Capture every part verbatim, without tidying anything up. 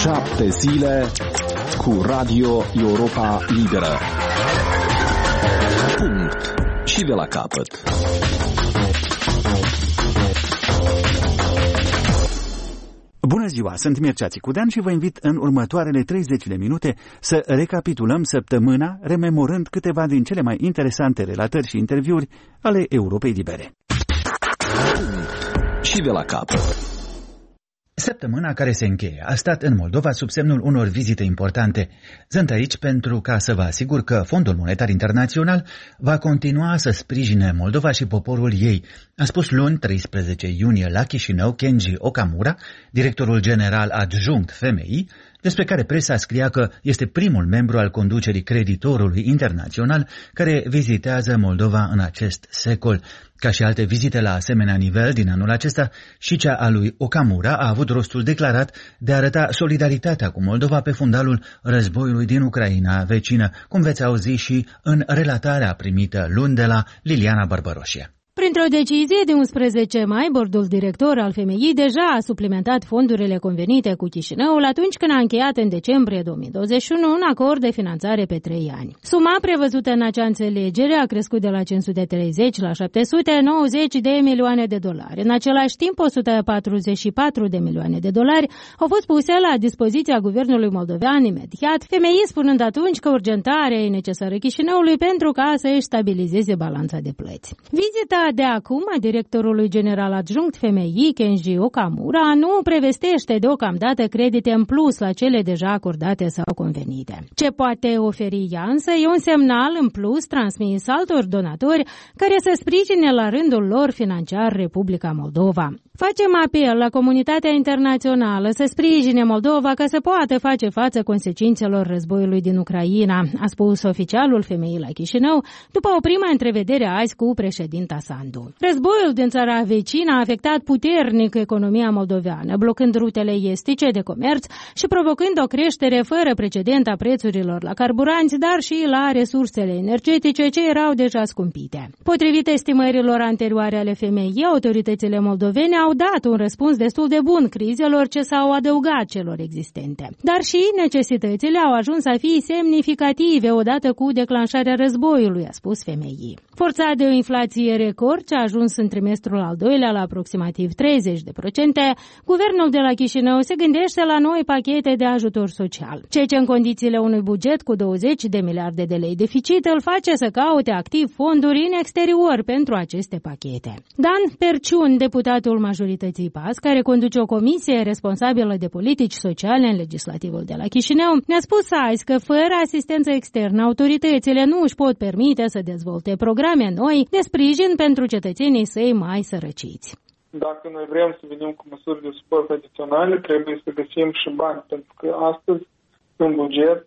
Șapte zile cu Radio Europa Liberă. Punct. Și de la capăt. Bună ziua, sunt Mircea Țicudean și vă invit în următoarele treizeci de minute să recapitulăm săptămâna, rememorând câteva din cele mai interesante relatări și interviuri ale Europei Libere. Punct. Și de la capăt. Săptămâna care se încheie a stat în Moldova sub semnul unor vizite importante. Sunt aici pentru ca să vă asigur că Fondul Monetar Internațional va continua să sprijine Moldova și poporul ei, a spus luni, treisprezece iunie, la Chișinău, Kenji Okamura, directorul general adjunct F M I, despre care presa scria că este primul membru al conducerii creditorului internațional care vizitează Moldova în acest secol. Ca și alte vizite la asemenea nivel din anul acesta, și cea a lui Okamura a avut rostul declarat de a arăta solidaritatea cu Moldova pe fundalul războiului din Ucraina vecină, cum veți auzi și în relatarea primită luni de la Liliana Barbăroșie. Printr-o decizie de unsprezece mai, bordul director al F M I deja a suplimentat fondurile convenite cu Chișinăul atunci când a încheiat în decembrie două mii douăzeci și unu un acord de finanțare pe trei ani. Suma prevăzută în acea înțelegere a crescut de la cinci sute treizeci la șapte sute nouăzeci de milioane de dolari. În același timp, o sută patruzeci și patru de milioane de dolari au fost puse la dispoziția guvernului moldovean imediat, F M I spunând atunci că urgentarea e necesară Chișinăului pentru ca să își stabilizeze balanța de plăți. Vizita de acum a directorului general adjunct F M I, Kenji Okamura, nu prevestește deocamdată credite în plus la cele deja acordate sau convenite. Ce poate oferi ea însă e un semnal în plus transmis altor donatori care să sprijine la rândul lor financiar Republica Moldova. Facem apel la comunitatea internațională să sprijine Moldova ca să poată face față consecințelor războiului din Ucraina, a spus oficialul F M I la Chișinău după o prima întrevedere azi cu președinta Sandu. Războiul din țara vecină a afectat puternic economia moldoveană, blocând rutele estice de comerț și provocând o creștere fără precedent a prețurilor la carburanți, dar și la resursele energetice ce erau deja scumpite. Potrivit estimărilor anterioare ale F M I, autoritățile moldovene au dat un răspuns destul de bun crizelor ce s-au adăugat celor existente. Dar și necesitățile au ajuns să fie semnificative odată cu declanșarea războiului, a spus F M I. Forțat de o inflație record ce a ajuns în trimestrul al doilea la aproximativ treizeci de procente, guvernul de la Chișinău se gândește la noi pachete de ajutor social, ceea ce în condițiile unui buget cu douăzeci de miliarde de lei deficit îl face să caute activ fonduri în exterior pentru aceste pachete. Dan Perciun, deputatul majorității P A S, care conduce o comisie responsabilă de politici sociale în legislativul de la Chișinău, ne-a spus azi că fără asistență externă autoritățile nu își pot permite să dezvolte programe noi de sprijin pentru cetățenii săi mai sărăciți. Dacă noi vrem să venim cu măsuri de suport adiționale, trebuie să găsim și bani, pentru că astăzi în buget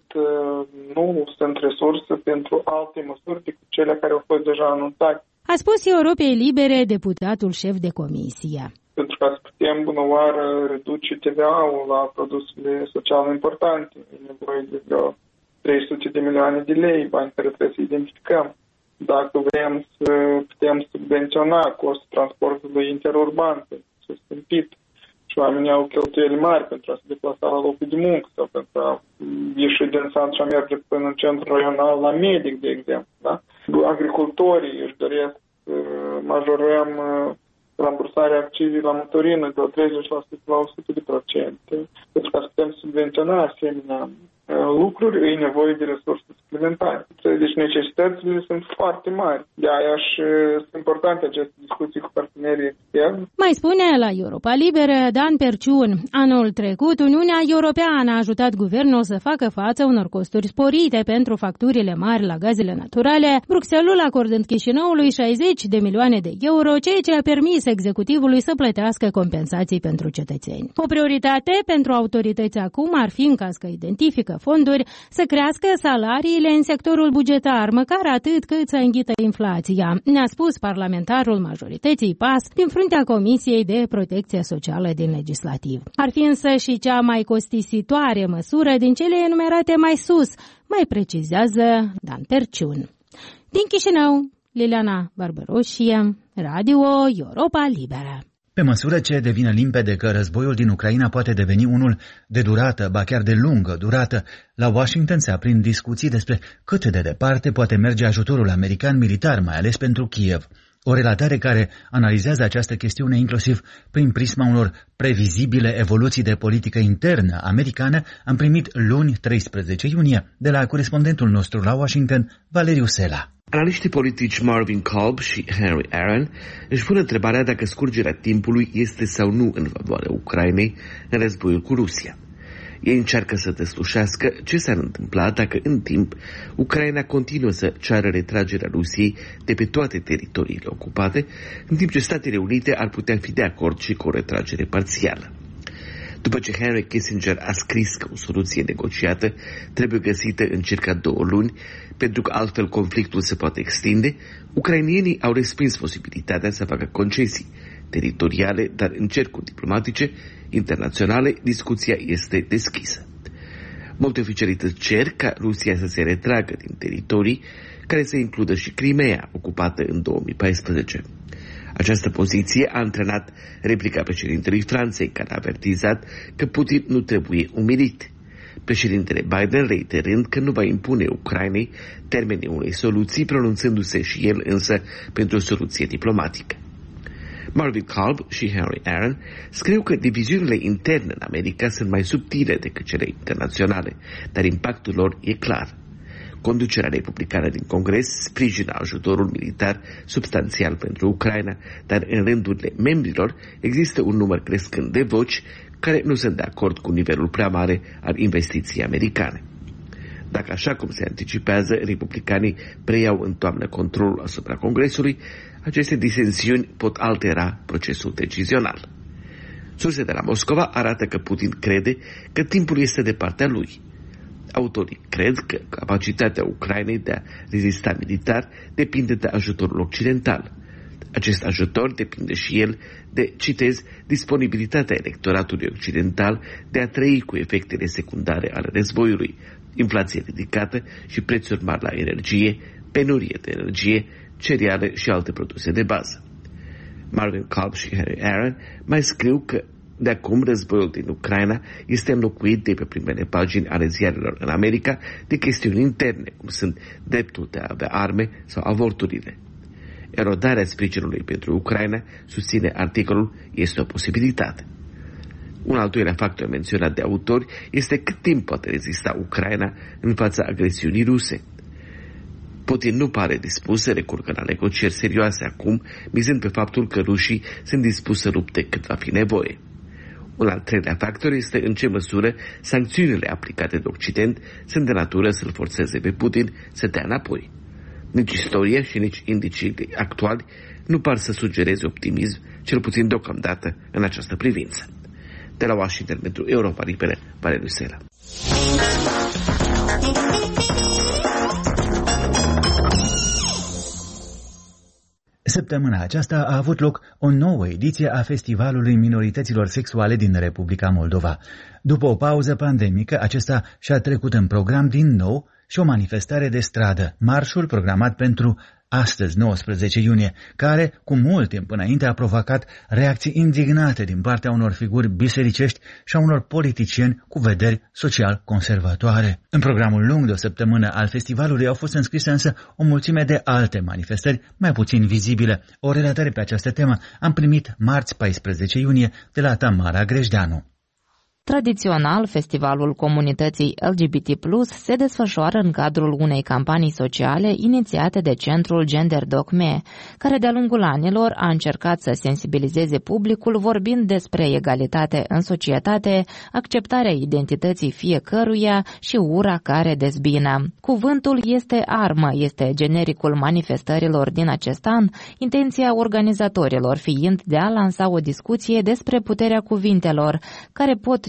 nu sunt resurse pentru alte măsuri decât cele care au fost deja anunțate. A spus Europei Libere deputatul șef de comisie. Pentru ca să putem bună oară reduce T V A-ul la produsele sociale importante, e nevoie de vreo trei sute de milioane de lei, bani care trebuie să identificăm. Dacă vrem să putem subvenționa costul transportului interurban, pentru că s-a scumpit și oamenii au cheltuieli mari pentru a se deplasa la locul de muncă sau pentru a ieși din sat și a merge până în centrul raional la medic, de exemplu. Da? Agricultorii își doresc să majorăm rambursarea accizii la motorină de la treizeci la sută la o sută de procente. Pentru ca să putem subvenționa asemenea lucruri, e nevoie de resurse suplimentare. Deci necesitățile sunt foarte mari. De aia și sunt importante aceste discuții cu partenerii externi. Mai spune la Europa Liberă Dan Perciun. Anul trecut, Uniunea Europeană a ajutat guvernul să facă față unor costuri sporite pentru facturile mari la gazele naturale, Bruxelles acordând Chișinăului șaizeci de milioane de euro, ceea ce a permis executivului să plătească compensații pentru cetățeni. O prioritate pentru autorități acum ar fi, în caz că identifică fonduri, să crească salariile în sectorul bugetar, măcar atât cât să înghită inflația, ne-a spus parlamentarul majorității P A S din fruntea Comisiei de Protecție Socială din Legislativ. Ar fi însă și cea mai costisitoare măsură din cele enumerate mai sus, mai precizează Dan Perciun. Din Chișinău, Liliana Barbăroșie, Radio Europa Liberă. Pe măsură ce devine limpede că războiul din Ucraina poate deveni unul de durată, ba chiar de lungă durată, la Washington se aprind discuții despre cât de departe poate merge ajutorul american militar, mai ales pentru Kiev. O relatare care analizează această chestiune inclusiv prin prisma unor previzibile evoluții de politică internă americană am primit luni treisprezece iunie de la corespondentul nostru la Washington, Valeriu Sela. Analiștii politici Marvin Kolb și Henry Aaron își pun întrebarea dacă scurgerea timpului este sau nu în favoarea Ucrainei în războiul cu Rusia. Ei încearcă să deslușească ce s-ar întâmpla dacă în timp Ucraina continuă să ceară retragerea Rusiei de pe toate teritoriile ocupate, în timp ce Statele Unite ar putea fi de acord și cu o retragere parțială. După ce Henry Kissinger a scris că o soluție negociată trebuie găsită în circa două luni, pentru că altfel conflictul se poate extinde, ucrainienii au respins posibilitatea să facă concesii teritoriale, dar în cercuri diplomatice internaționale discuția este deschisă. Multe oficialități cer ca Rusia să se retragă din teritorii care să includă și Crimea, ocupată în două mii paisprezece. Această poziție a antrenat replica președintelui Franței, care a avertizat că Putin nu trebuie umilit. Președintele Biden reiterând că nu va impune Ucrainei termenii unei soluții, pronunțându-se și el însă pentru o soluție diplomatică. Marvin Kolb și Henry Aaron scriu că diviziunile interne în America sunt mai subtile decât cele internaționale, dar impactul lor e clar. Conducerea republicană din Congres sprijină ajutorul militar substanțial pentru Ucraina, dar în rândurile membrilor există un număr crescând de voci care nu sunt de acord cu nivelul prea mare al investiției americane. Dacă, așa cum se anticipează, republicanii preiau în toamnă controlul asupra Congresului, aceste disensiuni pot altera procesul decizional. Surse de la Moscova arată că Putin crede că timpul este de partea lui. Autorii cred că capacitatea Ucrainei de a rezista militar depinde de ajutorul occidental. Acest ajutor depinde și el de, citez, disponibilitatea electoratului occidental de a trăi cu efectele secundare ale războiului, inflație ridicată și prețuri mari la energie, penurie de energie, cereale și alte produse de bază. Marvin Kolb și Henry Aaron mai scriu că de acum războiul din Ucraina este înlocuit de pe primele pagini ale ziarelor în America de chestiuni interne, cum sunt dreptul de a avea arme sau avorturile. Erodarea sprijinului pentru Ucraina, susține articolul, este o posibilitate. Un al doilea factor menționat de autori este cât timp poate rezista Ucraina în fața agresiunii ruse. Putin nu pare dispus să recurgă la negocieri serioase acum, mizând pe faptul că rușii sunt dispuși să lupte cât va fi nevoie. Un al treilea factor este în ce măsură sancțiunile aplicate de Occident sunt de natură să-l forțeze pe Putin să dea înapoi. Nici istoria și nici indicii actuali nu par să sugereze optimism, cel puțin deocamdată, în această privință. De la Washington pentru Europa Liberă, Valeriu Sela. Săptămâna aceasta a avut loc o nouă ediție a Festivalului Minorităților Sexuale din Republica Moldova. După o pauză pandemică, acesta și-a trecut în program din nou și o manifestare de stradă, marșul programat pentru astăzi, nouăsprezece iunie, care, cu mult timp înainte, a provocat reacții indignate din partea unor figuri bisericești și a unor politicieni cu vederi social-conservatoare. În programul lung de o săptămână al festivalului au fost înscrise însă o mulțime de alte manifestări mai puțin vizibile. O relatare pe această temă am primit marți paisprezece iunie de la Tamara Grejdeanu. Tradițional, festivalul comunității L G B T plus, se desfășoară în cadrul unei campanii sociale inițiate de Centrul Gender Doc M E, care de-a lungul anilor a încercat să sensibilizeze publicul vorbind despre egalitate în societate, acceptarea identității fiecăruia și ura care dezbină. Cuvântul este armă, este genericul manifestărilor din acest an, intenția organizatorilor fiind de a lansa o discuție despre puterea cuvintelor, care pot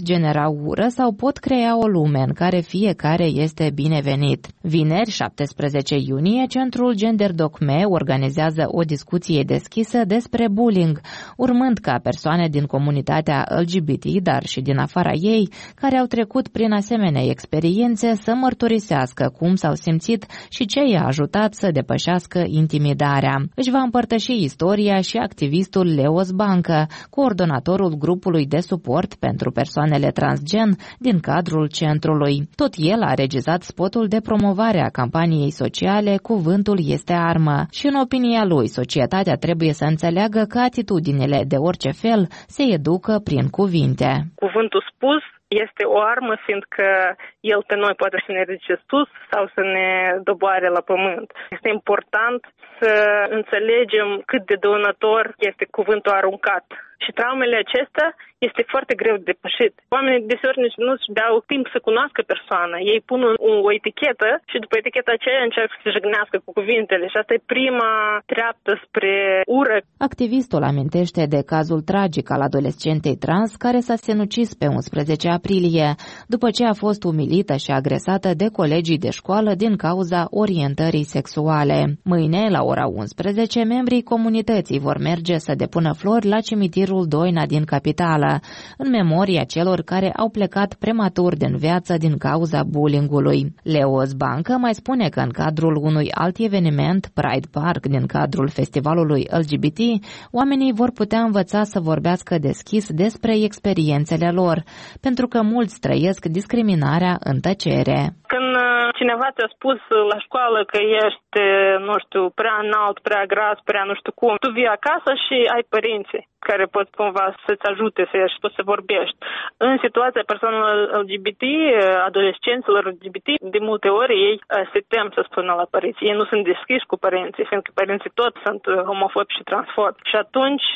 genera ură sau pot crea o lume în care fiecare este binevenit. Vineri, șaptesprezece iunie, Centrul Gender Doc M E organizează o discuție deschisă despre bullying, urmând ca persoane din comunitatea L G B T, dar și din afara ei, care au trecut prin asemenea experiențe, să mărturisească cum s-au simțit și ce i-a ajutat să depășească intimidarea. Își va împărtăși istoria și activistul Leos Bancă, coordonatorul grupului de suport pentru persoanele transgen din cadrul centrului. Tot el a regizat spotul de promovare a campaniei sociale Cuvântul este armă și, în opinia lui, societatea trebuie să înțeleagă că atitudinile de orice fel se educă prin cuvinte. Cuvântul spus este o armă, fiindcă el pe noi poate să ne ridice sus sau să ne doboare la pământ. Este important să înțelegem cât de dăunător este cuvântul aruncat. Și traumele acestea este foarte greu de depășit. Oamenii deseori nici nu-și dau timp să cunoască persoana. Ei pun un, o etichetă și după eticheta aceea încearcă să se jignească cu cuvintele. Și asta e prima treaptă spre ură. Activistul amintește de cazul tragic al adolescentei trans care s-a sinucis pe unsprezece aprilie, după ce a fost umilită și agresată de colegii de școală din cauza orientării sexuale. Mâine, la ora unsprezece, membrii comunității vor merge să depună flori la cimitirul Doina din capitală, în memoria celor care au plecat prematur din viață din cauza bullyingului. Leos Bancă mai spune că în cadrul unui alt eveniment, Pride Park, din cadrul festivalului L G B T, oamenii vor putea învăța să vorbească deschis despre experiențele lor, pentru că mulți trăiesc discriminarea în tăcere. Când cineva ți-a spus la școală că ești, nu știu, prea înalt, prea gras, prea nu știu cum, tu vii acasă și ai părinții care pot cumva să-ți ajute să ieși, poți să vorbești. În situația persoanelor L G B T, adolescenților L G B T, de multe ori ei se tem să spună la părinți. Ei nu sunt deschiși cu părinții, fiindcă părinții toți sunt homofobi și transfobi. Și atunci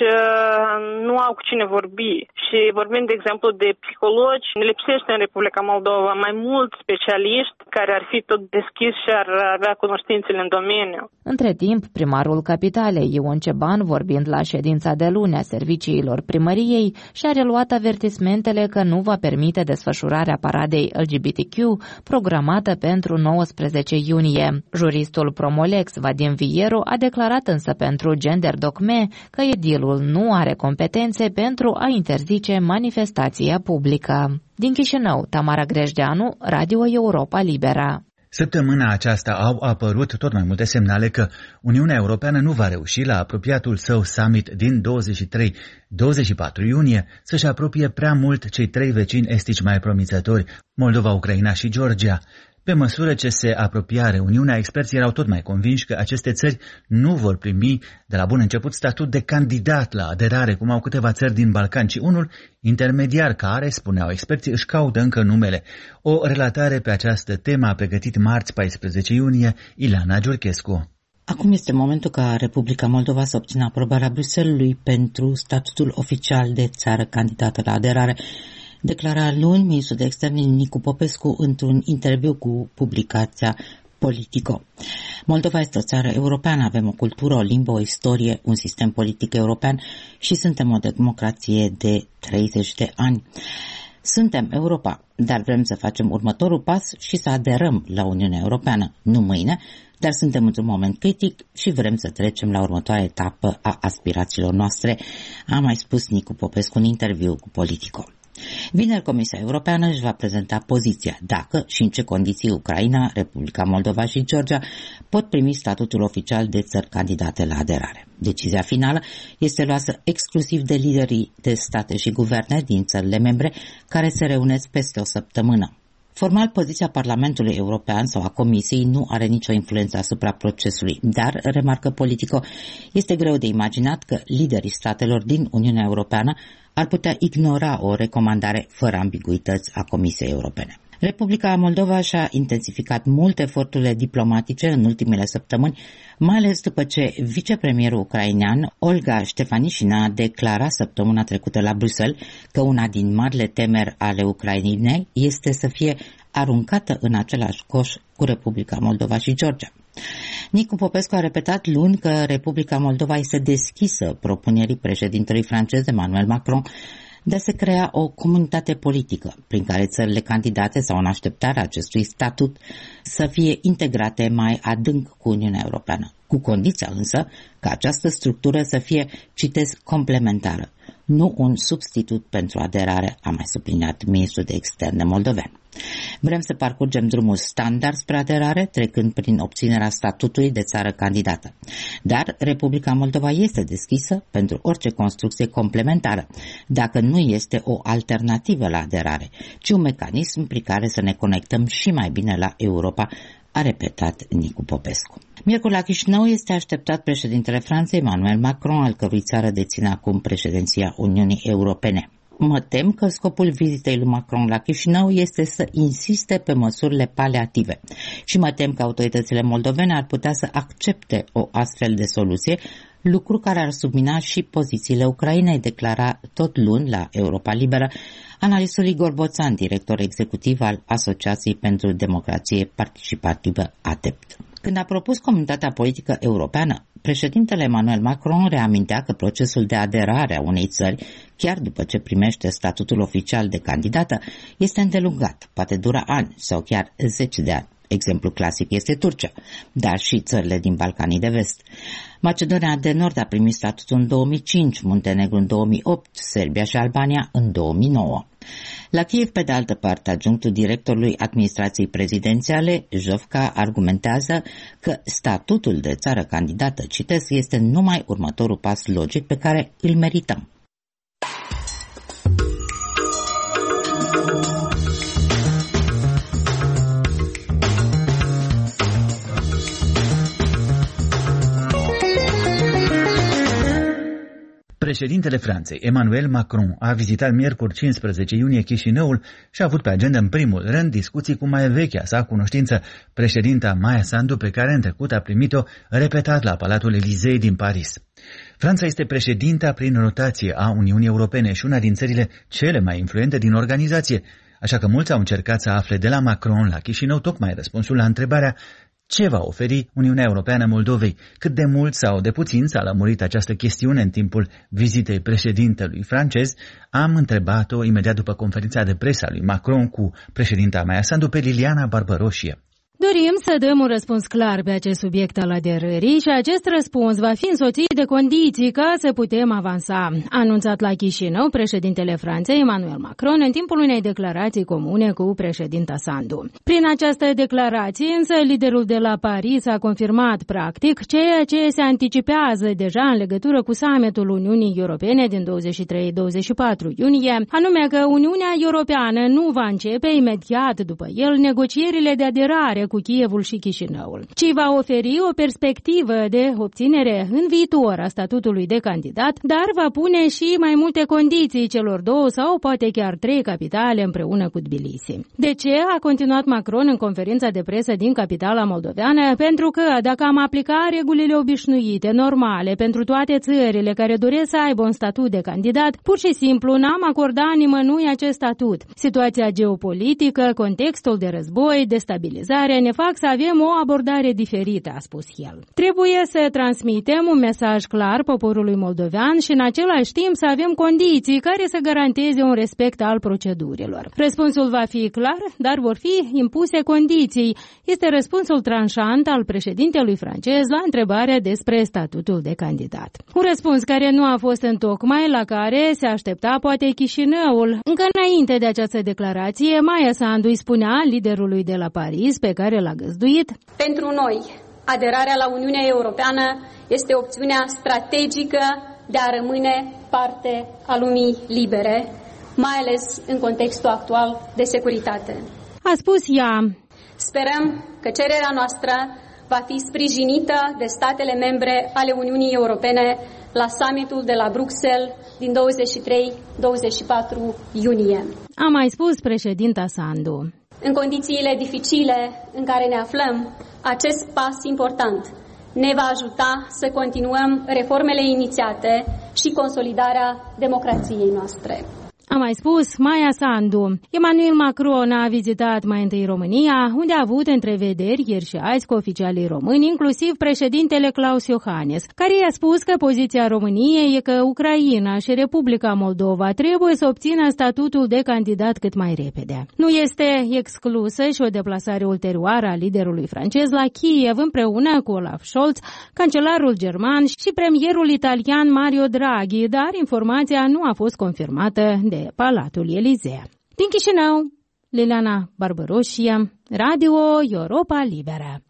nu au cu cine vorbi. Și vorbim, de exemplu, de psihologi, ne lipsește în Republica Moldova mai mulți specialiști care ar fi tot deschiși și ar avea cunoștințele în domeniu. Între timp, primarul capitalei, Ion Ceban, vorbind la ședința de luni a serviciilor primăriei, și-a reluat avertismentele că nu va permite desfășurarea paradei L G B T Q programată pentru nouăsprezece iunie. Juristul Promolex, Vadim Vieru, a declarat însă pentru Gender Doc M E că edilul nu are competențe pentru a interzice manifestația publică. Din Chișinău, Tamara Grejdeanu, Radio Europa Liberă. Săptămâna aceasta au apărut tot mai multe semnale că Uniunea Europeană nu va reuși la apropiatul său summit din douăzeci și trei douăzeci și patru iunie să-și apropie prea mult cei trei vecini estici mai promițători, Moldova, Ucraina și Georgia. Pe măsură ce se apropia reuniunea, experții erau tot mai convinși că aceste țări nu vor primi de la bun început statut de candidat la aderare, cum au câteva țări din Balcan, ci unul intermediar care, spuneau experții, își caută încă numele. O relatare pe această temă a pregătit marți paisprezece iunie Ileana Giurchescu. Acum este momentul ca Republica Moldova să obțină aprobarea Bruxellesului pentru statutul oficial de țară candidată la aderare, declara luni ministrul de externe Nicu Popescu într-un interviu cu publicația Politico. Moldova este o țară europeană, avem o cultură, o limbă, o istorie, un sistem politic european și suntem o democrație de treizeci de ani. Suntem Europa, dar vrem să facem următorul pas și să aderăm la Uniunea Europeană, nu mâine, dar suntem într-un moment critic și vrem să trecem la următoarea etapă a aspirațiilor noastre, a mai spus Nicu Popescu în interviu cu Politico. Vineri, Comisia Europeană își va prezenta poziția dacă și în ce condiții Ucraina, Republica Moldova și Georgia pot primi statutul oficial de țări candidate la aderare. Decizia finală este luată exclusiv de liderii de state și guverne din țările membre care se reunesc peste o săptămână. Formal, poziția Parlamentului European sau a Comisiei nu are nicio influență asupra procesului, dar, remarcă Politico, este greu de imaginat că liderii statelor din Uniunea Europeană ar putea ignora o recomandare fără ambiguități a Comisiei Europene. Republica Moldova și-a intensificat mult eforturile diplomatice în ultimele săptămâni, mai ales după ce vicepremierul ucrainean Olga Ștefanișina a declarat săptămâna trecută la Bruxelles că una din marile temeri ale Ucrainei este să fie aruncată în același coș cu Republica Moldova și Georgia. Nicu Popescu a repetat luni că Republica Moldova este deschisă propunerii președintelui francez Emmanuel Macron de a se crea o comunitate politică prin care țările candidate sau în așteptarea acestui statut să fie integrate mai adânc cu Uniunea Europeană, cu condiția însă ca această structură să fie, citez, complementară, nu un substitut pentru aderare, a mai subliniat ministrul de externe moldovean. Vrem să parcurgem drumul standard spre aderare, trecând prin obținerea statutului de țară candidată. Dar Republica Moldova este deschisă pentru orice construcție complementară, dacă nu este o alternativă la aderare, ci un mecanism prin care să ne conectăm și mai bine la Europa, a repetat Nicu Popescu. Miercuri la Chișinău este așteptat președintele Franței, Emmanuel Macron, al cărui țară deține acum președinția Uniunii Europene. Mă tem că scopul vizitei lui Macron la Chișinău este să insiste pe măsurile paliative și mă tem că autoritățile moldovene ar putea să accepte o astfel de soluție, lucru care ar submina și pozițiile Ucrainei, declara tot luni la Europa Liberă analistul Igor Boțan, director executiv al Asociației pentru Democrație Participativă ADEPT. Când a propus comunitatea politică europeană, președintele Emmanuel Macron reamintea că procesul de aderare a unei țări, chiar după ce primește statutul oficial de candidată, este îndelungat, poate dura ani sau chiar zeci de ani. Exemplu clasic este Turcia, dar și țările din Balcanii de Vest. Macedonia de Nord a primit statutul în două mii cinci, Muntenegru în două mii opt, Serbia și Albania în două mii nouă. La Kiev, pe de altă parte, adjunctul directorului administrației prezidențiale, Jovka, argumentează că statutul de țară candidată, citesc, este numai următorul pas logic pe care îl merităm. Președintele Franței, Emmanuel Macron, a vizitat miercuri cincisprezece iunie Chișinăul și a avut pe agenda în primul rând discuții cu mai vechea sa cunoștință, președinta Maia Sandu, pe care în trecut a primit-o repetat la Palatul Elizei din Paris. Franța este președinta prin rotație a Uniunii Europene și una din țările cele mai influente din organizație, așa că mulți au încercat să afle de la Macron la Chișinău tocmai răspunsul la întrebarea: ce va oferi Uniunea Europeană Moldovei? Cât de mult sau de puțin s-a lămurit această chestiune în timpul vizitei președintelui francez? Am întrebat-o imediat după conferința de presă a lui Macron cu președinta Maia Sandu pe Liliana Barbăroșie. Dorim să dăm un răspuns clar pe acest subiect al aderării și acest răspuns va fi însoțit de condiții ca să putem avansa, a anunțat la Chișinău președintele Franței, Emmanuel Macron, în timpul unei declarații comune cu președinta Sandu. Prin această declarație, însă, liderul de la Paris a confirmat practic ceea ce se anticipează deja în legătură cu summitul Uniunii Europene din douăzeci și trei douăzeci și patru iunie, anume că Uniunea Europeană nu va începe imediat după el negocierile de aderare cu Kievul și Chișinăul, ci va oferi o perspectivă de obținere în viitor a statutului de candidat, dar va pune și mai multe condiții celor două sau poate chiar trei capitale împreună cu Tbilisi. De ce a continuat Macron în conferința de presă din capitala moldoveană? Pentru că dacă am aplica regulile obișnuite, normale, pentru toate țările care doresc să aibă un statut de candidat, pur și simplu n-am acordat nimănui acest statut. Situația geopolitică, contextul de război, destabilizarea ne fac să avem o abordare diferită, a spus el. Trebuie să transmitem un mesaj clar poporului moldovean și în același timp să avem condiții care să garanteze un respect al procedurilor. Răspunsul va fi clar, dar vor fi impuse condiții. Este răspunsul tranșant al președintelui francez la întrebarea despre statutul de candidat. Un răspuns care nu a fost întocmai la care se aștepta poate Chișinăul. Încă înainte de această declarație, Maia Sandu îi spunea liderului de la Paris, pe care l-a găzduit: pentru noi, aderarea la Uniunea Europeană este opțiunea strategică de a rămâne parte a lumii libere, mai ales în contextul actual de securitate. A spus ea. Sperăm că cererea noastră va fi sprijinită de statele membre ale Uniunii Europene la summitul de la Bruxelles din douăzeci și trei douăzeci și patru iunie. A mai spus președinta Sandu. În condițiile dificile în care ne aflăm, acest pas important ne va ajuta să continuăm reformele inițiate și consolidarea democrației noastre. Am mai spus Maia Sandu. Emmanuel Macron a vizitat mai întâi România, unde a avut întrevederi ieri și azi cu oficialii români, inclusiv președintele Klaus Iohannis, care i-a spus că poziția României e că Ucraina și Republica Moldova trebuie să obțină statutul de candidat cât mai repede. Nu este exclusă și o deplasare ulterioară a liderului francez la Kiev împreună cu Olaf Scholz, cancelarul german și premierul italian Mario Draghi, dar informația nu a fost confirmată de Palatul Elisee. Din Chișinău, Liliana Barbaroșia, Radio Europa Liberă.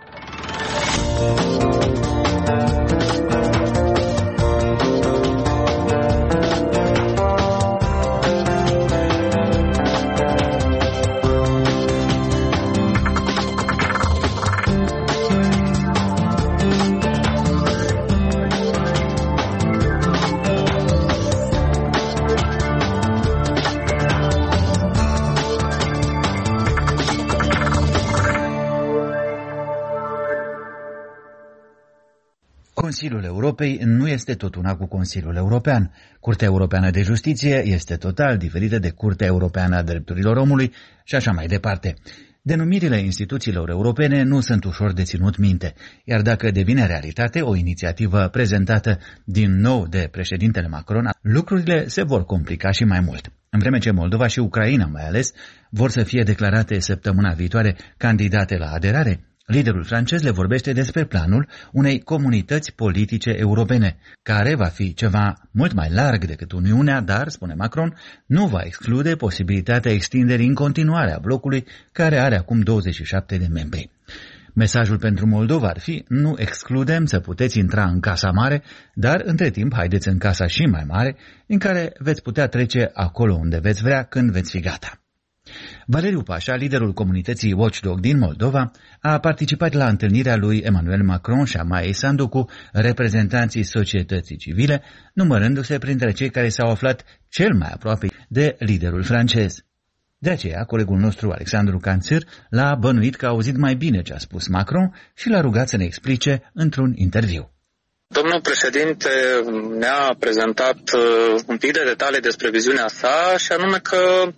Consiliul Europei nu este tot una cu Consiliul European. Curtea Europeană de Justiție este total diferită de Curtea Europeană a Drepturilor Omului și așa mai departe. Denumirile instituțiilor europene nu sunt ușor de ținut minte, iar dacă devine realitate o inițiativă prezentată din nou de președintele Macron, lucrurile se vor complica și mai mult. În vreme ce Moldova și Ucraina mai ales vor să fie declarate săptămâna viitoare candidate la aderare, liderul francez le vorbește despre planul unei comunități politice europene, care va fi ceva mult mai larg decât Uniunea, dar, spune Macron, nu va exclude posibilitatea extinderii în continuare a blocului, care are acum douăzeci și șapte de membri. Mesajul pentru Moldova ar fi: nu excludem să puteți intra în Casa Mare, dar între timp haideți în Casa și mai mare, în care veți putea trece acolo unde veți vrea, când veți fi gata. Valeriu Pașa, liderul comunității Watchdog din Moldova, a participat la întâlnirea lui Emmanuel Macron și a Maiei Sandu cu reprezentanții societății civile, numărându-se printre cei care s-au aflat cel mai aproape de liderul francez. De aceea, colegul nostru Alexandru Canțir l-a bănuit că a auzit mai bine ce a spus Macron și l-a rugat să ne explice într-un interviu. Domnul președinte ne-a prezentat un pic de detalii despre viziunea sa, și anume că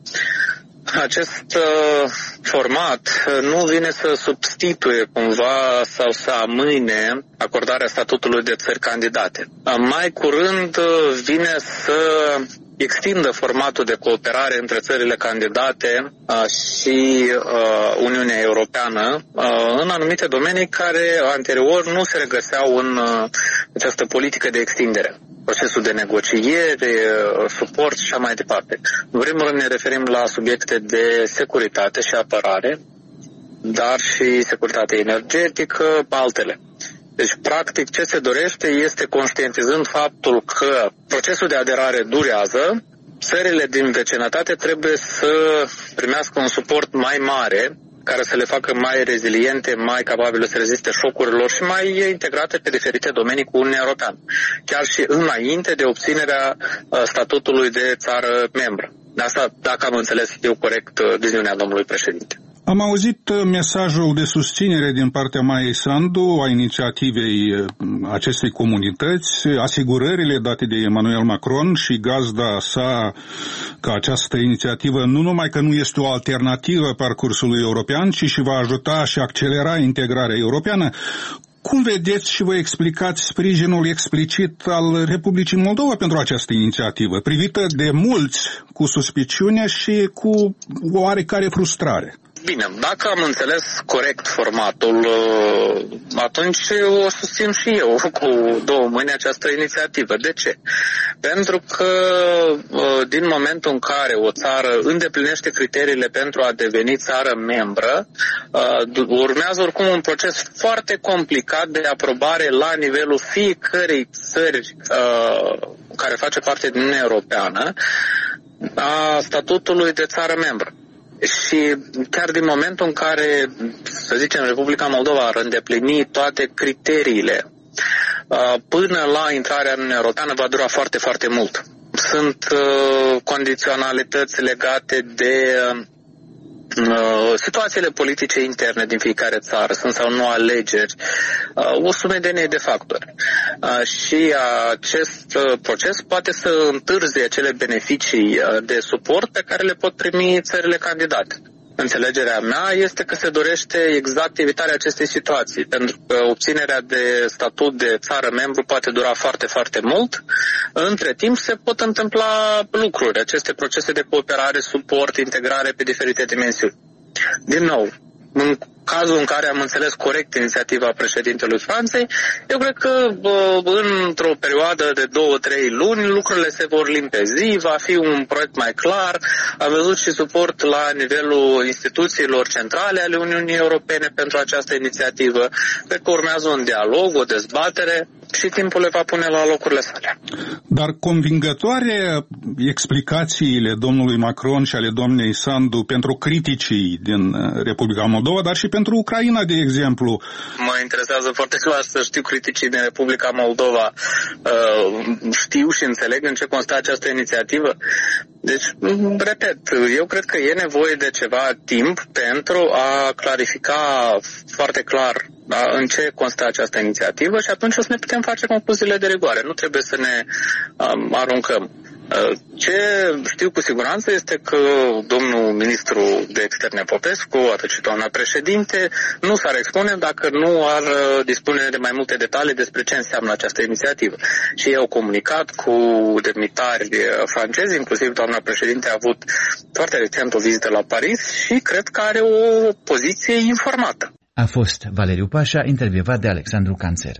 acest uh, format nu vine să substituie cumva sau să amâne acordarea statutului de țări candidate. Mai curând vine să extindă formatul de cooperare între țările candidate uh, și uh, Uniunea Europeană uh, în anumite domenii care anterior nu se regăseau în uh, această politică de extindere. Procesul de negociere, suport și așa mai departe. În primul rând ne referim la subiecte de securitate și apărare, dar și securitate energetică, altele. Deci, practic, ce se dorește este, conștientizând faptul că procesul de aderare durează, țările din vecinătate trebuie să primească un suport mai mare, care să le facă mai reziliente, mai capabile să reziste șocurilor și mai integrate pe diferite domenii cu Uniunea Europeană, chiar și înainte de obținerea statutului de țară membră. Asta, dacă am înțeles eu corect viziunea domnului președinte. Am auzit mesajul de susținere din partea Maiei Sandu a inițiativei acestei comunități, asigurările date de Emmanuel Macron și gazda sa că această inițiativă nu numai că nu este o alternativă parcursului european, ci și va ajuta și accelera integrarea europeană. Cum vedeți și vă explicați sprijinul explicit al Republicii Moldova pentru această inițiativă, privită de mulți cu suspiciune și cu oarecare frustrare? Bine, dacă am înțeles corect formatul, atunci o susțin și eu cu două mâini această inițiativă. De ce? Pentru că din momentul în care o țară îndeplinește criteriile pentru a deveni țară membră, urmează oricum un proces foarte complicat de aprobare la nivelul fiecărei țări care face parte din Uniunea Europeană a statutului de țară membră. Și chiar din momentul în care, să zicem, Republica Moldova ar îndeplini toate criteriile, până la intrarea în Uniunea Europeană va dura foarte, foarte mult. Sunt condiționalități legate de situațiile politice interne din fiecare țară, sunt sau nu alegeri, o sumedenie de factori. Și acest proces poate să întârzie acele beneficii de suport pe care le pot primi țările candidate. Înțelegerea mea este că se dorește exact evitarea acestei situații, pentru că obținerea de statut de țară membru poate dura foarte, foarte mult. Între timp se pot întâmpla lucruri, aceste procese de cooperare, suport, integrare pe diferite dimensiuni. Din nou, în cazul în care am înțeles corect inițiativa președintelui Franței, eu cred că bă, într-o perioadă de două, trei luni lucrurile se vor limpezi, va fi un proiect mai clar. Am văzut și suport la nivelul instituțiilor centrale ale Uniunii Europene pentru această inițiativă. Cred că urmează un dialog, o dezbatere și timpul le va pune la locurile sale. Dar convingătoare explicațiile domnului Macron și ale doamnei Sandu pentru criticii din Republica Moldova, dar și pentru Ucraina, de exemplu. Mă interesează foarte clar să știu criticii din Republica Moldova. Știu și înțeleg în ce constă această inițiativă. Deci, repet, eu cred că e nevoie de ceva timp pentru a clarifica foarte clar da, în ce constă această inițiativă și atunci o să ne putem face concluziile de rigoare. Nu trebuie să ne um, aruncăm. Ce știu cu siguranță este că domnul ministru de externe Popescu, atât și doamna președinte, nu s-ar expune dacă nu ar dispune de mai multe detalii despre ce înseamnă această inițiativă. Și ei au comunicat cu demnitari francezi, inclusiv doamna președinte a avut foarte recent o vizită la Paris și cred că are o poziție informată. A fost Valeriu Pașa, intervievat de Alexandru Canțer.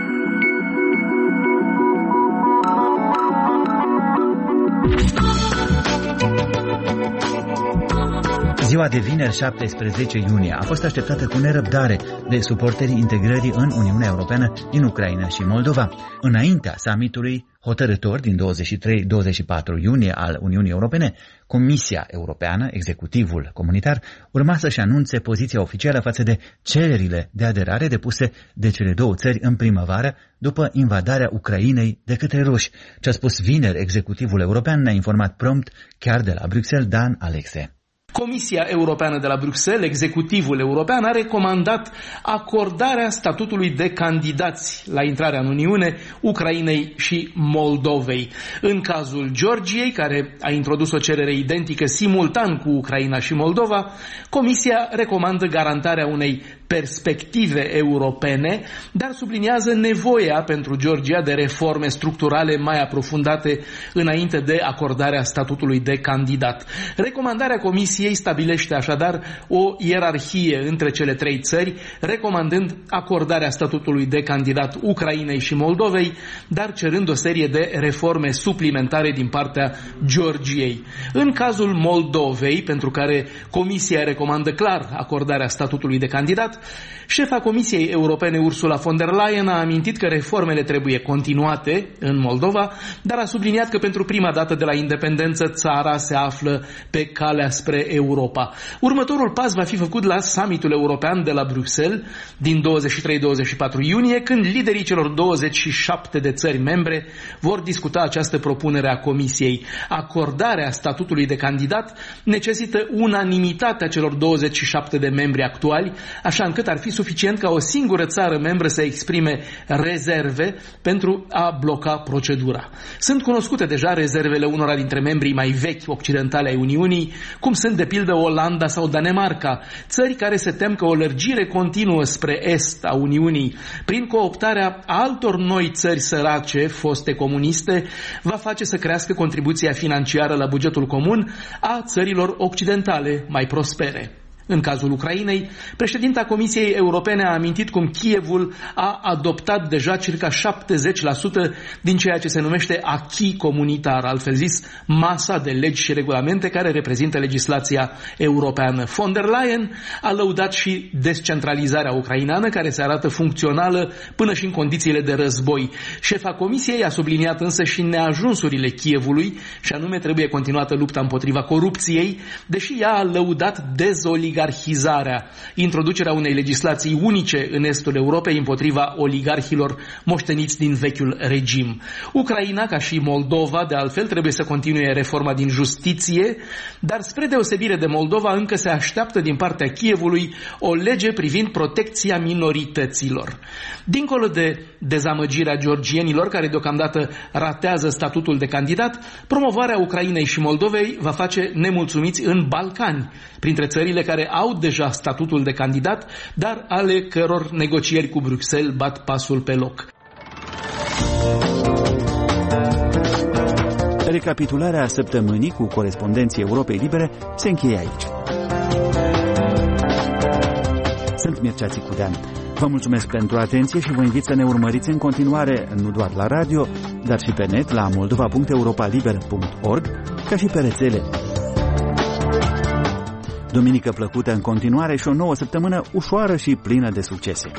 Ziua de vineri, șaptesprezece iunie, a fost așteptată cu nerăbdare de suporterii integrării în Uniunea Europeană din Ucraina și Moldova. Înaintea summitului hotărător din douăzeci și trei douăzeci și patru iunie al Uniunii Europene, Comisia Europeană, executivul comunitar, urma să-și anunțe poziția oficială față de cererile de aderare depuse de cele două țări în primăvară după invadarea Ucrainei de către ruși. Ce a spus vineri executivul european ne-a informat prompt chiar de la Bruxelles Dan Alexe. Comisia Europeană de la Bruxelles, executivul european, a recomandat acordarea statutului de candidați la intrarea în Uniune Ucrainei și Moldovei. În cazul Georgiei, care a introdus o cerere identică simultan cu Ucraina și Moldova, Comisia recomandă garantarea unei perspective europene, dar subliniază nevoia pentru Georgia de reforme structurale mai aprofundate înainte de acordarea statutului de candidat. Recomandarea Comisiei stabilește așadar o ierarhie între cele trei țări, recomandând acordarea statutului de candidat Ucrainei și Moldovei, dar cerând o serie de reforme suplimentare din partea Georgiei. În cazul Moldovei, pentru care Comisia recomandă clar acordarea statutului de candidat, șefa Comisiei Europene Ursula von der Leyen a amintit că reformele trebuie continuate în Moldova, dar a subliniat că pentru prima dată de la independență țara se află pe calea spre Europa. Următorul pas va fi făcut la summitul european de la Bruxelles din douăzeci și trei douăzeci și patru iunie, când liderii celor douăzeci și șapte de țări membre vor discuta această propunere a Comisiei. Acordarea statutului de candidat necesită unanimitatea celor douăzeci și șapte de membri actuali, așa încât ar fi suficient ca o singură țară membră să exprime rezerve pentru a bloca procedura. Sunt cunoscute deja rezervele unora dintre membrii mai vechi occidentali ai Uniunii, cum sunt de pildă Olanda sau Danemarca, țări care se tem că o lărgire continuă spre est a Uniunii, prin cooptarea altor noi țări sărace, foste comuniste, va face să crească contribuția financiară la bugetul comun a țărilor occidentale mai prospere. În cazul Ucrainei, președinta Comisiei Europene a amintit cum Kievul a adoptat deja circa șaptezeci la sută din ceea ce se numește acquis comunitar, altfel zis, masa de legi și regulamente care reprezintă legislația europeană. Von der Leyen a lăudat și descentralizarea ucraineană, care se arată funcțională până și în condițiile de război. Șefa Comisiei a subliniat însă și neajunsurile Kievului, și anume trebuie continuată lupta împotriva corupției, deși ea a lăudat dezoligarhia oligarhizarea, introducerea unei legislații unice în estul Europei împotriva oligarhilor moșteniți din vechiul regim. Ucraina, ca și Moldova, de altfel, trebuie să continue reforma din justiție, dar spre deosebire de Moldova, încă se așteaptă din partea Kievului o lege privind protecția minorităților. Dincolo de dezamăgirea georgienilor, care deocamdată ratează statutul de candidat, promovarea Ucrainei și Moldovei va face nemulțumiți în Balcani, printre țările care au deja statutul de candidat, dar ale căror negocieri cu Bruxelles bat pasul pe loc. Recapitularea săptămânii cu corespondenții Europei Libere se încheie aici. Sunt Mircea Țicudean. Vă mulțumesc pentru atenție și vă invit să ne urmăriți în continuare, nu doar la radio, dar și pe net la moldova punct europa liber punct org, ca și pe rețele. Duminică plăcută în continuare și o nouă săptămână ușoară și plină de succese.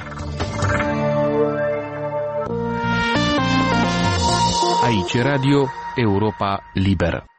Aici Radio Europa Liberă.